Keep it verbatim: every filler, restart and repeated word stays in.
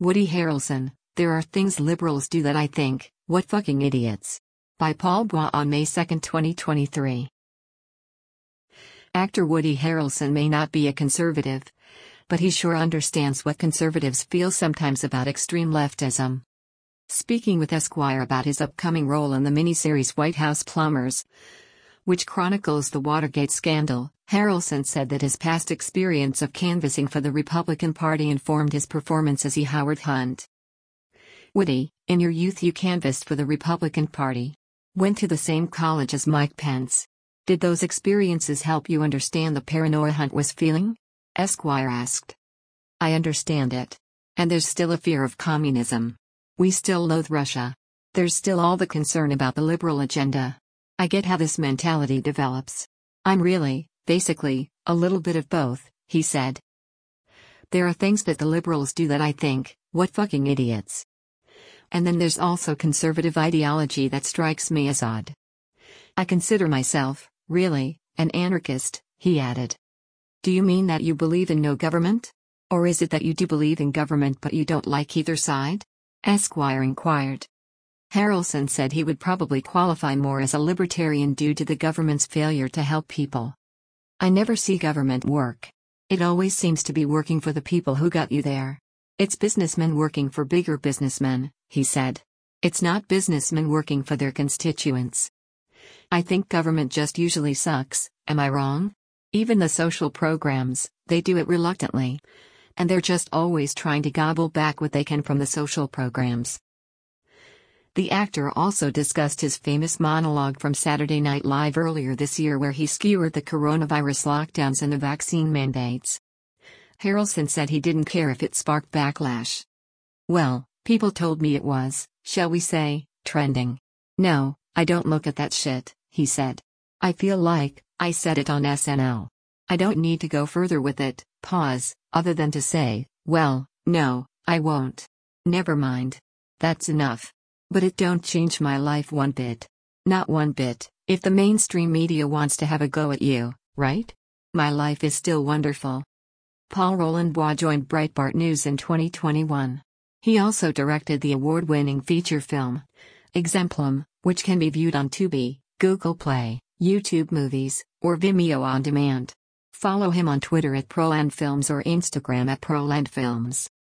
Woody Harrelson, There Are Things Liberals Do That I Think, What Fucking Idiots. By Paul Bois on May second, twenty twenty-three. Actor Woody Harrelson may not be a conservative, but he sure understands what conservatives feel sometimes about extreme leftism. Speaking with Esquire about his upcoming role in the miniseries White House Plumbers, which chronicles the Watergate scandal, Harrelson said that his past experience of canvassing for the Republican Party informed his performance as E. Howard Hunt. Woody, in your youth you canvassed for the Republican Party. Went to the same college as Mike Pence. Did those experiences help you understand the paranoia Hunt was feeling? Esquire asked. I understand it. And there's still a fear of communism. We still loathe Russia. There's still all the concern about the liberal agenda. I get how this mentality develops. I'm really, basically, a little bit of both, he said. There are things that the liberals do that I think, what fucking idiots. And then there's also conservative ideology that strikes me as odd. I consider myself, really, an anarchist, he added. Do you mean that you believe in no government? Or is it that you do believe in government but you don't like either side? Esquire inquired. Harrelson said he would probably qualify more as a libertarian due to the government's failure to help people. I never see government work. It always seems to be working for the people who got you there. It's businessmen working for bigger businessmen, he said. It's not businessmen working for their constituents. I think government just usually sucks, am I wrong? Even the social programs, they do it reluctantly. And they're just always trying to gobble back what they can from the social programs. The actor also discussed his famous monologue from Saturday Night Live earlier this year where he skewered the coronavirus lockdowns and the vaccine mandates. Harrelson said he didn't care if it sparked backlash. Well, people told me it was, shall we say, trending. No, I don't look at that shit, he said. I feel like, I said it on S N L. I don't need to go further with it, pause, other than to say, well, no, I won't. Never mind. That's enough. But it don't change my life one bit. Not one bit, if the mainstream media wants to have a go at you, right? My life is still wonderful. Paul Roland Bois joined Breitbart News in twenty twenty-one. He also directed the award-winning feature film, Exemplum, which can be viewed on Tubi, Google Play, YouTube Movies, or Vimeo On Demand. Follow him on Twitter at ProlandFilms or Instagram at ProlandFilms.